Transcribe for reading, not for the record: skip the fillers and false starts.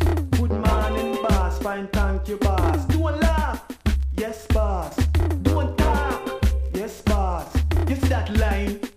Good morning, boss. Fine, thank you, boss. Don't laugh. Yes, boss. Don't talk. Yes, boss. You see that line?